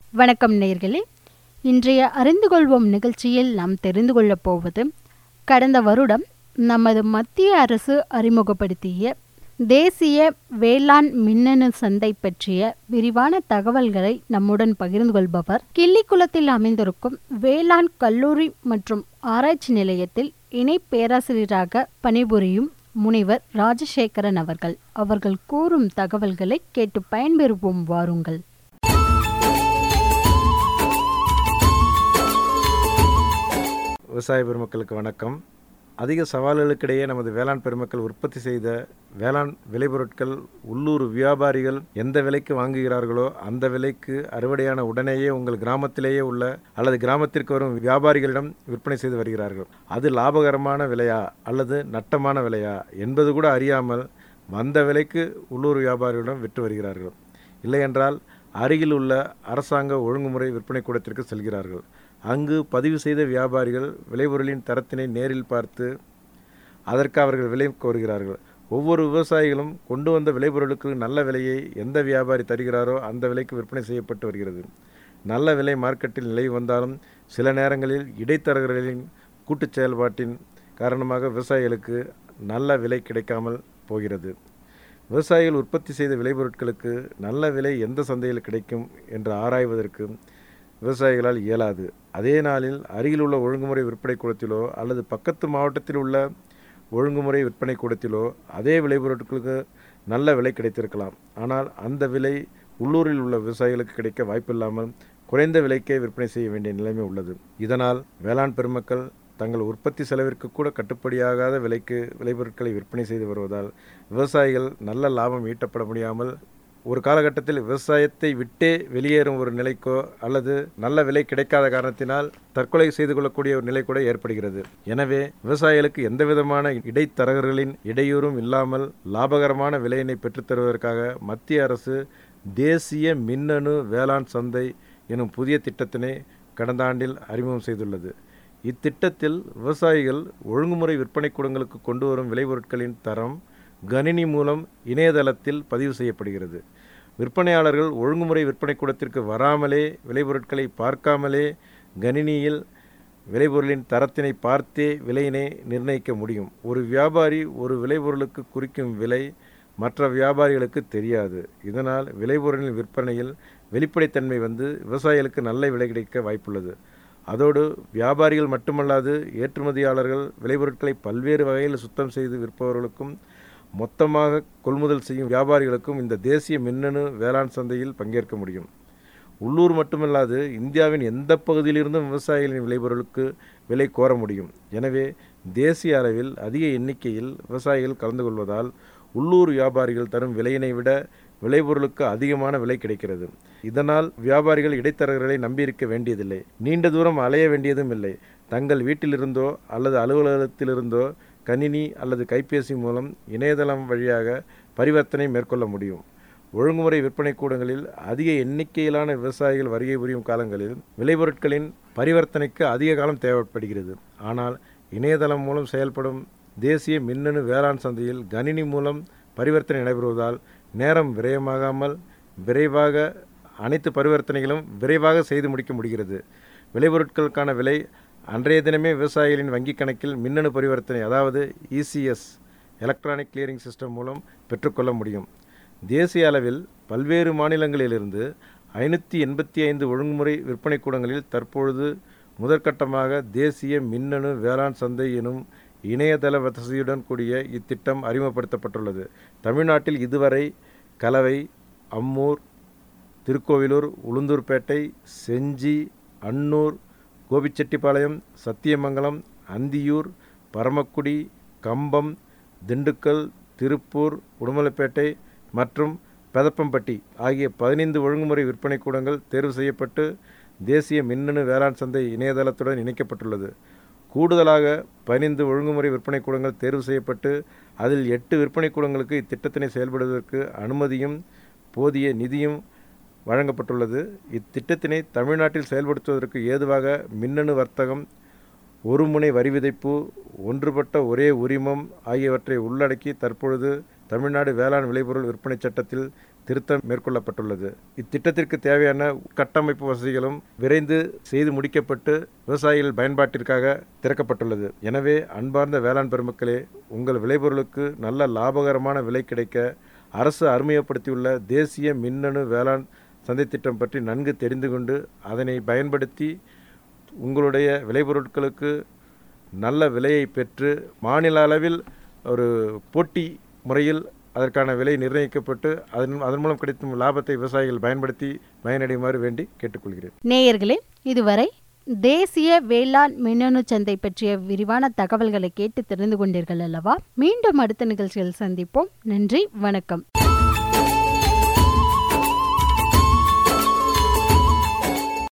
வணக்கம் நேயர்களே. இன்றைய அறிந்து கொள்வோம் நிகழ்ச்சியில் நாம் தெரிந்து கொள்ளப் போவது கடந்த வருடம் நமது மத்திய அரசு அறிமுகப்படுத்திய தேசிய வேளாண் மின்னணு சந்தை பற்றிய விரிவான தகவல்களை நம்முடன் பகிர்ந்து கொள்பவர் கிள்ளிக்குளத்தில் அமைந்திருக்கும் வேளாண் கல்லூரி மற்றும் ஆராய்ச்சி நிலையத்தில் இணை பேராசிரியராக பணிபுரியும் முனைவர் ராஜசேகரன் அவர்கள் கூறும் தகவல்களை கேட்டு பயன்பெறுவோம். வாருங்கள். விவசாய பெருமக்களுக்கு வணக்கம். அதிக சவால்களுக்கிடையே நமது வேளாண் பெருமக்கள் உற்பத்தி செய்த வேளாண் விளைபொருட்கள் உள்ளூர் வியாபாரிகள் எந்த விலைக்கு வாங்குகிறார்களோ அந்த விலைக்கு அறுவடையான உடனேயே உங்கள் கிராமத்திலேயே உள்ள அல்லது கிராமத்திற்கு வரும் வியாபாரிகளிடம் விற்பனை செய்து வருகிறார்கள். அது லாபகரமான விலையா அல்லது நட்டமான விலையா என்பது கூட அறியாமல் வந்த விலைக்கு உள்ளூர் வியாபாரிகளிடம் விற்று வருகிறார்கள். இல்லையென்றால் அருகில் உள்ள அரசாங்க ஒழுங்குமுறை விற்பனை கூடத்திற்கு செல்கிறார்கள். அங்கு பதிவு செய்த வியாபாரிகள் விளைபொருளின் தரத்தினை நேரில் பார்த்து அதற்கு அவர்கள் விலை கோருகிறார்கள். ஒவ்வொரு விவசாயிகளும் கொண்டு வந்த விளைபொருளுக்கு நல்ல விலையை எந்த வியாபாரி தருகிறாரோ அந்த விலைக்கு விற்பனை செய்யப்பட்டு வருகிறது. நல்ல விலை மார்க்கெட்டில் நிலை வந்தாலும் சில நேரங்களில் இடைத்தரகர்களின் கூட்டுச் செயல்பாட்டின் காரணமாக விவசாயிகளுக்கு நல்ல விலை கிடைக்காமல் போகிறது. விவசாயிகள் உற்பத்தி செய்த விளைபொருட்களுக்கு நல்ல விலை எந்த சந்தையில் கிடைக்கும் என்று ஆராய்வதற்கு விவசாயிகளால் இயலாது. அதே நாளில் அருகில் உள்ள ஒழுங்குமுறை விற்பனை கூடத்திலோ அல்லது பக்கத்து மாவட்டத்தில் உள்ள ஒழுங்குமுறை விற்பனை கூடத்திலோ அதே விளைபொருட்களுக்கு நல்ல விலை கிடைத்திருக்கலாம். ஆனால் அந்த விலை உள்ளூரில் உள்ள விவசாயிகளுக்கு கிடைக்க வாய்ப்பில்லாமல் குறைந்த விலைக்கே விற்பனை செய்ய வேண்டிய நிலைமை உள்ளது. இதனால் வேளாண் பெருமக்கள் தங்கள் உற்பத்தி செலவிற்கு கூட கட்டுப்படியாகாத விலைக்கு விளைபொருட்களை விற்பனை செய்து வருவதால் விவசாயிகள் நல்ல லாபம் ஈட்டப்பட முடியாமல் ஒரு காலகட்டத்தில் விவசாயத்தை விட்டே வெளியேறும் ஒரு நிலைக்கோ அல்லது நல்ல விலை கிடைக்காத காரணத்தினால் தற்கொலை செய்து கொள்ளக்கூடிய ஒரு நிலை கூட ஏற்படுகிறது. எனவே விவசாயிகளுக்கு எந்தவிதமான இடைத்தரகர்களின் இடையூறும் இல்லாமல் லாபகரமான விலையினை பெற்றுத்தருவதற்காக மத்திய அரசு தேசிய மின்னணு வேளாண் சந்தை எனும் புதிய திட்டத்தினை கடந்த ஆண்டில் அறிமுகம் செய்துள்ளது. இத்திட்டத்தில் விவசாயிகள் ஒழுங்குமுறை விற்பனை கூடங்களுக்கு கொண்டு வரும் விளைபொருட்களின் தரம் கணினி மூலம் இணையதளத்தில் பதிவு செய்யப்படுகிறது. விற்பனையாளர்கள் ஒழுங்குமுறை விற்பனை கூடத்திற்கு வராமலே விளைபொருட்களை பார்க்காமலே கணினியில் விளைபொருளின் தரத்தினை பார்த்தே விலையினை நிர்ணயிக்க முடியும். ஒரு வியாபாரி ஒரு விளைபொருளுக்கு குறிக்கும் விலை மற்ற வியாபாரிகளுக்கு தெரியாது. இதனால் விளைபொருளின் விற்பனையில் வெளிப்படைத்தன்மை வந்து விவசாயிகளுக்கு நல்ல விலை கிடைக்க வாய்ப்புள்ளது. அதோடு வியாபாரிகள் மட்டுமல்லாது ஏற்றுமதியாளர்கள் விளைபொருட்களை பல்வேறு வகையில் சுத்தம் செய்து விற்பவர்களுக்கும் மொத்தமாக கொள்முதல் செய்யும் வியாபாரிகளுக்கும் இந்த தேசிய மின்னணு வேளாண் சந்தையில் பங்கேற்க முடியும். உள்ளூர் மட்டுமல்லாது இந்தியாவின் எந்த பகுதியிலிருந்தும் விவசாயிகளின் விளைபொருளுக்கு விலை கோர முடியும். எனவே தேசிய அளவில் அதிக எண்ணிக்கையில் விவசாயிகள் கலந்து கொள்வதால் உள்ளூர் வியாபாரிகள் தரும் விலையினை விட விளைபொருளுக்கு அதிகமான விலை கிடைக்கிறது. இதனால் வியாபாரிகள் இடைத்தரகர்களை நம்பியிருக்க வேண்டியதில்லை, நீண்ட தூரம் அலைய வேண்டியதும் இல்லை. தங்கள் வீட்டிலிருந்தோ அல்லது அலுவலகத்திலிருந்தோ கணினி அல்லது கைபேசி மூலம் இணையதளம் வழியாக பரிவர்த்தனை மேற்கொள்ள முடியும். ஒழுங்குமுறை விற்பனை கூடங்களில் அதிக எண்ணிக்கையிலான விவசாயிகள் வருகை புரியும் காலங்களில் விளைபொருட்களின் பரிவர்த்தனைக்கு அதிக காலம் தேவைப்படுகிறது. ஆனால் இணையதளம் மூலம் செயல்படும் தேசிய மின்னணு வேளாண் சந்தையில் கணினி மூலம் பரிவர்த்தனை நடைபெறுவதால் நேரம் விரயமாகாமல் விரைவாக அனைத்து பரிவர்த்தனைகளும் விரைவாக செய்து முடிக்க முடிகிறது. விளைபொருட்களுக்கான விலை அன்றைய தினமே விவசாயிகளின் வங்கிக் கணக்கில் மின்னணு பரிவர்த்தனை அதாவது இசிஎஸ் எலக்ட்ரானிக் கிளியரிங் சிஸ்டம் மூலம் பெற்றுக்கொள்ள முடியும். தேசிய அளவில் பல்வேறு மாநிலங்களிலிருந்து 585 ஒழுங்குமுறை விற்பனை கூடங்களில் தற்பொழுது முதற்கட்டமாக தேசிய மின்னணு வேளாண் சந்தை எனும் இணையதள வசதியுடன் கூடிய இத்திட்டம் அறிமுகப்படுத்தப்பட்டுள்ளது. தமிழ்நாட்டில் இதுவரை கலவை, அம்மூர், திருக்கோவிலூர், உளுந்தூர்பேட்டை, செஞ்சி, அன்னூர், கோபிச்செட்டிப்பாளையம், சத்தியமங்கலம், அந்தியூர், பரமக்குடி, கம்பம், திண்டுக்கல், திருப்பூர், உடுமலைப்பேட்டை மற்றும் பெதப்பம்பட்டி ஆகிய 15 ஒழுங்குமுறை விற்பனை கூடங்கள் தேர்வு செய்யப்பட்டு தேசிய மின்னணு வேளாண் சந்தை இணையதளத்துடன் இணைக்கப்பட்டுள்ளது. கூடுதலாக 15 ஒழுங்குமுறை விற்பனை கூடங்கள் தேர்வு செய்யப்பட்டு அதில் 8 விற்பனை கூடங்களுக்கு இத்திட்டத்தினை செயல்படுவதற்கு அனுமதியும் போதிய நிதியும் வழங்கப்பட்டுள்ளது. இத்திட்டத்தினை தமிழ்நாட்டில் செயல்படுத்துவதற்கு ஏதுவாக மின்னணு வர்த்தகம், ஒருமுனை வரி விதிப்பு, ஒன்றுபட்ட ஒரே உரிமம் ஆகியவற்றை உள்ளடக்கி தற்பொழுது தமிழ்நாடு வேளாண் விளைபொருள் விற்பனை சட்டத்தில் திருத்தம் மேற்கொள்ளப்பட்டுள்ளது. இத்திட்டத்திற்கு தேவையான கட்டமைப்பு வசதிகளும் விரைந்து செய்து முடிக்கப்பட்டு விவசாயிகள் பயன்பாட்டிற்காக திறக்கப்பட்டுள்ளது. எனவே அன்பார்ந்த வேளாண் பெருமக்களே, உங்கள் விளைபொருளுக்கு நல்ல லாபகரமான விலை கிடைக்க அரசு அறிமுகப்படுத்தியுள்ள தேசிய மின்னணு வேளாண் சந்தை திட்டம் பற்றி நன்கு தெரிந்து கொண்டு அதனை பயன்படுத்தி உங்களுடைய விளைபொருட்களுக்கு நல்ல விலையை பெற்று மாநில அளவில் ஒரு போட்டி முறையில் அதற்கான விலை நிர்ணயிக்கப்பட்டு அதன் மூலம் கிடைக்கும் லாபத்தை விவசாயிகள் பயன்படுத்தி பயனடையுமாறு வேண்டி கேட்டுக்கொள்கிறேன். நேயர்களே, இதுவரை தேசிய வேளாண் மின்னணு சந்தை பற்றிய விரிவான தகவல்களை கேட்டு தெரிந்து கொண்டீர்கள் அல்லவா? மீண்டும் அடுத்த நிகழ்ச்சியில் சந்திப்போம். நன்றி, வணக்கம்.